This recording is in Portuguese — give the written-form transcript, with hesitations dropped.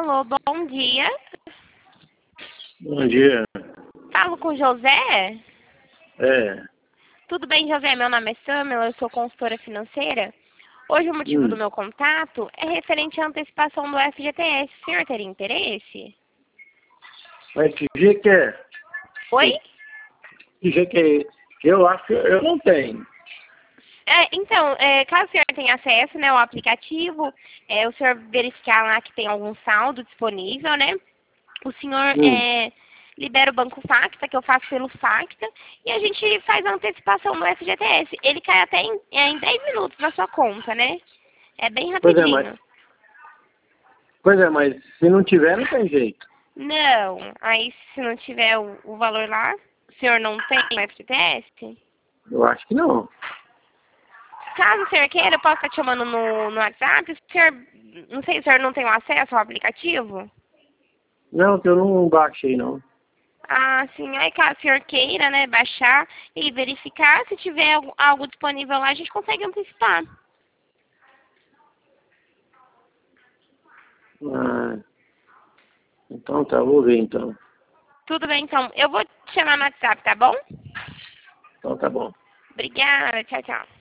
Alô, bom dia. Bom dia. Falo com José? É. Tudo bem, José? Meu nome é Samela, eu sou consultora financeira. Hoje o motivo do meu contato é referente à antecipação do FGTS. O senhor teria interesse? Mas que dia que é? Oi? Que dia que é? Eu acho que eu não tenho. Então, caso o senhor tenha acesso, né, ao aplicativo, o senhor verificar lá que tem algum saldo disponível, né? O senhor libera o Banco Facta, que eu faço pelo Facta, e a gente faz a antecipação do FGTS. Ele cai até em 10 minutos na sua conta, né? É bem rapidinho. Pois é, mas se não tiver, não tem jeito. Não, aí se não tiver o valor lá, o senhor não tem o FGTS? Eu acho que não. Caso o senhor queira, eu posso estar te chamando no WhatsApp. O senhor, não sei se o senhor não tem acesso ao aplicativo? Não, que eu não baixei, não. Ah, sim. Aí caso o senhor queira, né, baixar e verificar, se tiver algo disponível lá, a gente consegue antecipar. Ah, então tá, vou ver então. Tudo bem, então. Eu vou te chamar no WhatsApp, tá bom? Então tá bom. Obrigada. Tchau, tchau.